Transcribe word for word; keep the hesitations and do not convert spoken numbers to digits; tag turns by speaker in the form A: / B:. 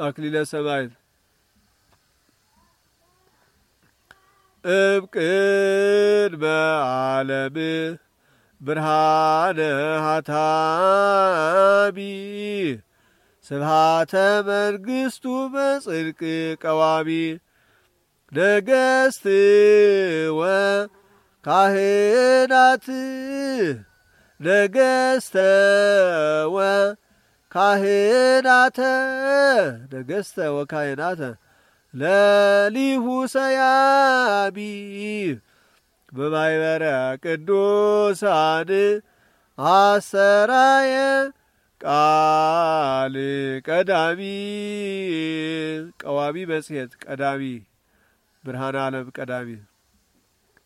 A: አክሊለ ሰማዕት እምቅድመ ዓለም ብርሃነ ሀታሚ ስብሃተ መንግሥቱ በጽድቅ ቀዋሚ ነገሥት ወካህናት ነገሥተ ወካህናተ ነገሥተ ወካህናተ ለሊሁ ሰያሚ በማይበረ ቅዱሳን አሰራየ ቃል ቀዳሚ ቀዋሚ መጽሔት ቀዳሚ ብርሃነ ዓለም ቀዳሚ